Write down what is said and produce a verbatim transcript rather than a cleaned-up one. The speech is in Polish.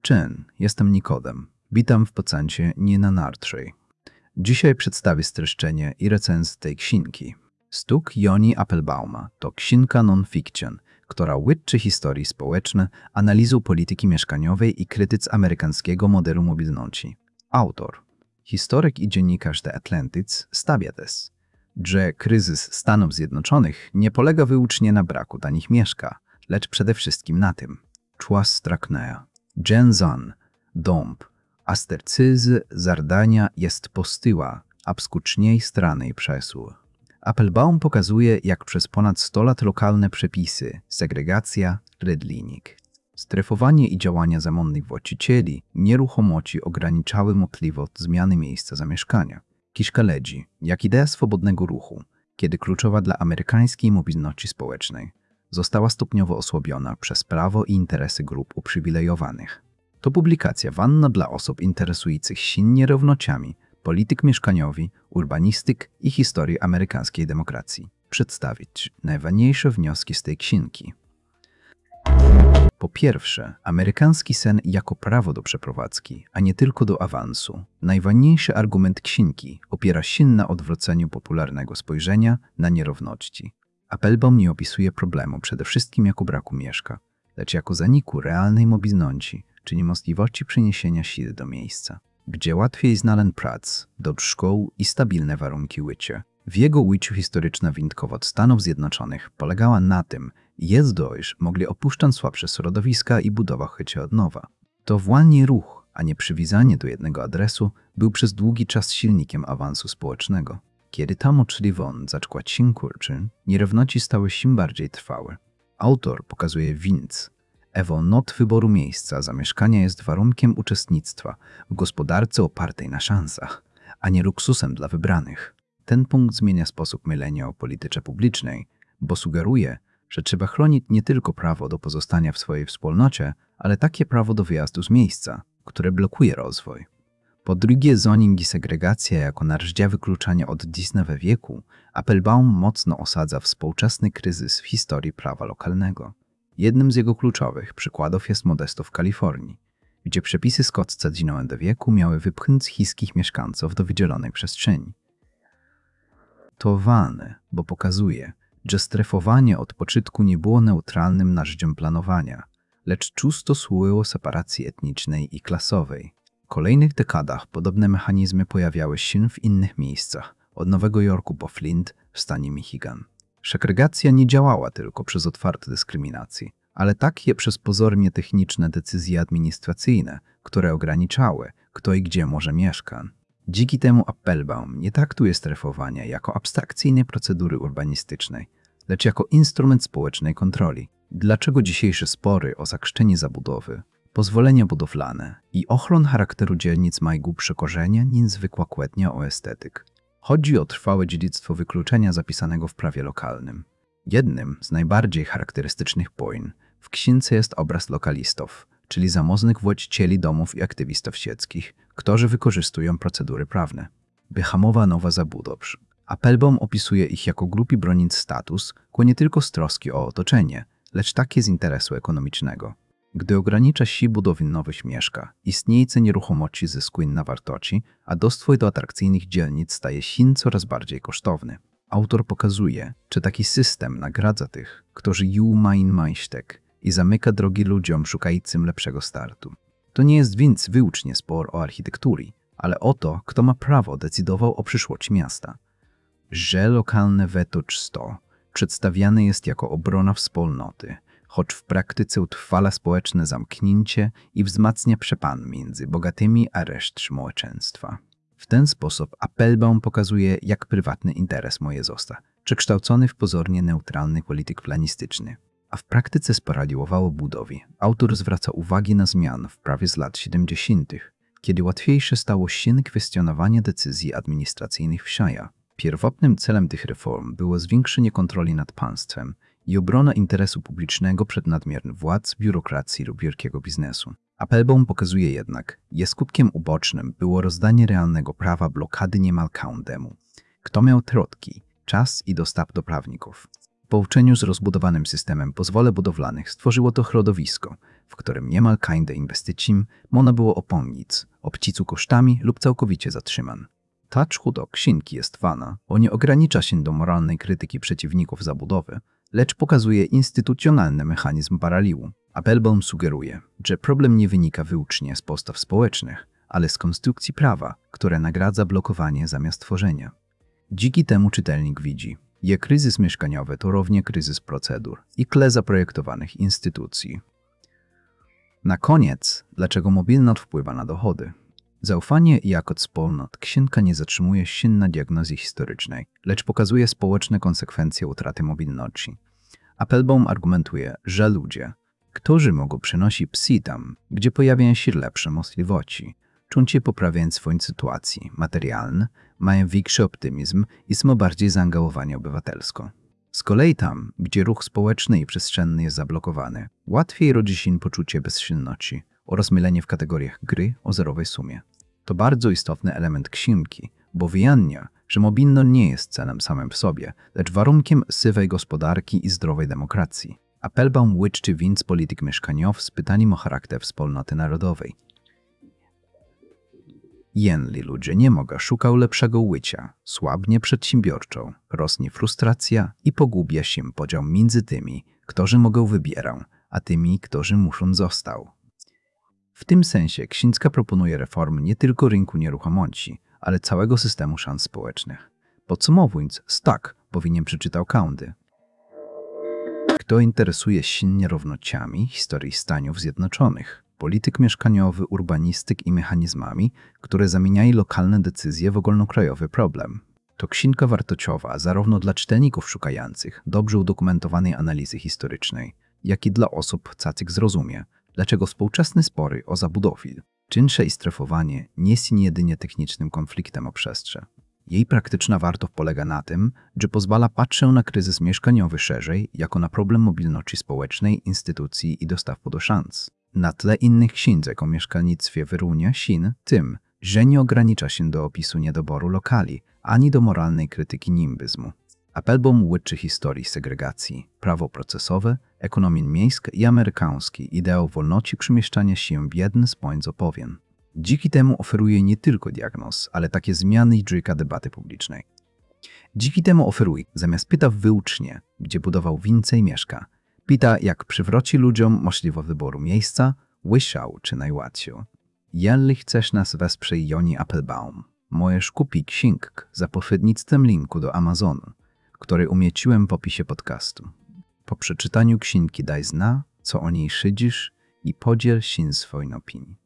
Cześć, jestem Nikodem. Witam w podcaście Nina Nartrej. Dzisiaj przedstawię streszczenie i recenzję tej książki. Stuk Joni Appelbauma to książka non-fiction, która łączy historie społeczne, analizę polityki mieszkaniowej i krytyc amerykańskiego modelu mobilności. Autor, historyk i dziennikarz The Atlantic, stawia też, że kryzys Stanów Zjednoczonych nie polega wyłącznie na braku tanich mieszkań, lecz przede wszystkim na tym, czas straknęła. Jęzan, dąb, astercyzy zardania jest postyła, a skuczniej strany przesuł. Appelbaum pokazuje, jak przez ponad sto lat lokalne przepisy, segregacja, redlinik, strefowanie i działania zamonnych właścicieli nieruchomości ograniczały możliwość zmiany miejsca zamieszkania. Kiszka ledzi, jak idea swobodnego ruchu, kiedy kluczowa dla amerykańskiej mobilności społecznej, została stopniowo osłabiona przez prawo i interesy grup uprzywilejowanych. To publikacja ważna dla osób interesujących się nierównościami, polityk mieszkaniowy, urbanistyk i historii amerykańskiej demokracji. Przedstawić najważniejsze wnioski z tej książki. Po pierwsze, amerykański sen jako prawo do przeprowadzki, a nie tylko do awansu. Najważniejszy argument książki opiera się na odwróceniu popularnego spojrzenia na nierówności. Appelbaum nie opisuje problemu przede wszystkim jako braku mieszka, lecz jako zaniku realnej mobilności, czy niemożliwości przeniesienia się do miejsca, gdzie łatwiej znaleźć pracę, do szkół i stabilne warunki życia. W jego ujęciu historyczna wyjątkowość Stanów Zjednoczonych polegała na tym, że dość mogli opuszczać słabsze środowiska i budować życie od nowa. To wolny ruch, a nie przywiązanie do jednego adresu, był przez długi czas silnikiem awansu społecznego. Kiedy ta możliwość zaczęła się kurczyć, nierówności stały się bardziej trwałe. Autor pokazuje więc, że not wyboru miejsca zamieszkania jest warunkiem uczestnictwa w gospodarce opartej na szansach, a nie luksusem dla wybranych. Ten punkt zmienia sposób myślenia o polityce publicznej, bo sugeruje, że trzeba chronić nie tylko prawo do pozostania w swojej wspólnocie, ale takie prawo do wyjazdu z miejsca, które blokuje rozwój. Po drugie, zoning i segregacja jako narzędzia wykluczania od dziesiątego wieku, Appelbaum mocno osadza współczesny kryzys w historii prawa lokalnego. Jednym z jego kluczowych przykładów jest Modesto w Kalifornii, gdzie przepisy z końca dziewiętnastego wieku miały wypchnąć chińskich mieszkańców do wydzielonej przestrzeni. To ważne, bo pokazuje, że strefowanie od początku nie było neutralnym narzędziem planowania, lecz często służyło separacji etnicznej i klasowej. W kolejnych dekadach podobne mechanizmy pojawiały się w innych miejscach, od Nowego Jorku po Flint w stanie Michigan. Segregacja nie działała tylko przez otwarte dyskryminacje, ale także przez pozornie techniczne decyzje administracyjne, które ograniczały, kto i gdzie może mieszkać. Dzięki temu Appelbaum nie traktuje strefowania jako abstrakcyjnej procedury urbanistycznej, lecz jako instrument społecznej kontroli. Dlaczego dzisiejsze spory o zakrzczenie zabudowy, pozwolenia budowlane i ochron charakteru dzielnic mają głębsze korzenie niż zwykła kłętnia o estetyk? Chodzi o trwałe dziedzictwo wykluczenia zapisanego w prawie lokalnym. Jednym z najbardziej charakterystycznych pojm w księdze jest obraz lokalistów, czyli zamożnych właścicieli domów i aktywistów sieckich, którzy wykorzystują procedury prawne, by hamować nowe zabudowy. Appelbaum opisuje ich jako grupy broniąc status, nie tylko z troski o otoczenie, lecz takie z interesu ekonomicznego. Gdy ogranicza się budowę nowych mieszkań, istniejące nieruchomości zyskują na wartości, a dostęp do atrakcyjnych dzielnic staje się coraz bardziej kosztowny. Autor pokazuje, że taki system nagradza tych, którzy już mają majątek i zamyka drogi ludziom szukającym lepszego startu. To nie jest więc wyłącznie spór o architekturę, ale o to, kto ma prawo decydował o przyszłości miasta. Że lokalne weto często przedstawiane jest jako obrona wspólnoty, choć w praktyce utrwala społeczne zamknięcie i wzmacnia przepan między bogatymi a resztą społeczeństwa. W ten sposób Appelbaum pokazuje, jak prywatny interes może zostać przekształcony w pozornie neutralny polityk planistyczny, a w praktyce sparaliżowało budowie. Autor zwraca uwagę na zmiany w prawie z lat siedemdziesiątych, kiedy łatwiejsze stało się kwestionowanie decyzji administracyjnych w kraju. Pierwotnym celem tych reform było zwiększenie kontroli nad państwem i obrona interesu publicznego przed nadmiernym władz, biurokracji lub wielkiego biznesu. Appelbaum pokazuje jednak, że skutkiem ubocznym było rozdanie realnego prawa blokady niemal każdemu, kto miał środki, czas i dostęp do prawników. połączeniu z rozbudowanym systemem pozwoleń budowlanych stworzyło to środowisko, w którym niemal każde inwestycje można było opomnieć, obcicu kosztami lub całkowicie zatrzyman. Ta czchudo księgi jest wana, on nie ogranicza się do moralnej krytyki przeciwników zabudowy, lecz pokazuje instytucjonalny mechanizm paraliżu. Applebaum sugeruje, że problem nie wynika wyłącznie z postaw społecznych, ale z konstrukcji prawa, które nagradza blokowanie zamiast tworzenia. Dzięki temu czytelnik widzi, że kryzys mieszkaniowy to równie kryzys procedur i kle zaprojektowanych instytucji. Na koniec, dlaczego mobilność wpływa na dochody? Zaufanie jako wspólnot księga nie zatrzymuje się na diagnozie historycznej, lecz pokazuje społeczne konsekwencje utraty mobilności. Applebaum argumentuje, że ludzie, którzy mogą przynosić psy tam, gdzie pojawiają się lepsze możliwości, czują się poprawiając swoją sytuację materialną, mają większy optymizm i są bardziej zaangażowani obywatelsko. Z kolei tam, gdzie ruch społeczny i przestrzenny jest zablokowany, łatwiej rodzi się poczucie bezsilności oraz mylenie w kategoriach gry o zerowej sumie. To bardzo istotny element księgi, bo wyjaśnia, że mobilność nie jest celem samym w sobie, lecz warunkiem sywej gospodarki i zdrowej demokracji. Applebaum łączy więc polityk mieszkaniowy z pytaniem o charakter wspólnoty narodowej. Jeżeli ludzie nie mogą szukać lepszego łycia, słabnie przedsiębiorczo, rośnie frustracja i pogubia się podział między tymi, którzy mogą wybierać, a tymi, którzy muszą zostać. W tym sensie księga proponuje reformy nie tylko rynku nieruchomości, ale całego systemu szans społecznych. Podsumowując, tak powinien przeczytał każdy. Kto interesuje się nierównościami historii Stanów Zjednoczonych, polityk mieszkaniowy, urbanistyk i mechanizmami, które zamieniają lokalne decyzje w ogólnokrajowy problem. To księga wartościowa zarówno dla czytelników szukających dobrze udokumentowanej analizy historycznej, jak i dla osób chcących zrozumie, dlaczego współczesne spory o zabudowie, czynsze i strefowanie nie są jedynie technicznym konfliktem o przestrzeń. Jej praktyczna wartość polega na tym, że pozwala patrzeć na kryzys mieszkaniowy szerzej jako na problem mobilności społecznej, instytucji i dostępu do szans. Na tle innych książek o mieszkalnictwie wyróżnia się tym, że nie ogranicza się do opisu niedoboru lokali, ani do moralnej krytyki nimbyzmu. Applebaum łączy historii segregacji, prawo procesowe, ekonomię miejską i amerykański ideał wolności przemieszczania się w jeden z pońc opowien. Dzięki temu oferuje nie tylko diagnoz, ale takie zmiany i dźwięka debaty publicznej. Dzięki temu oferuje, zamiast pyta wyłącznie, gdzie budował więcej mieszka, pyta, jak przywróci ludziom możliwość wyboru miejsca, łyszał czy najłatwiej. Jeżeli chcesz nas wesprzeć Joni Applebaum, możesz kupić księgę za pośrednictwem linku do Amazonu, który umieściłem w opisie podcastu. Po przeczytaniu księgi daj zna, co o niej szydzisz i podziel się swoją opinią.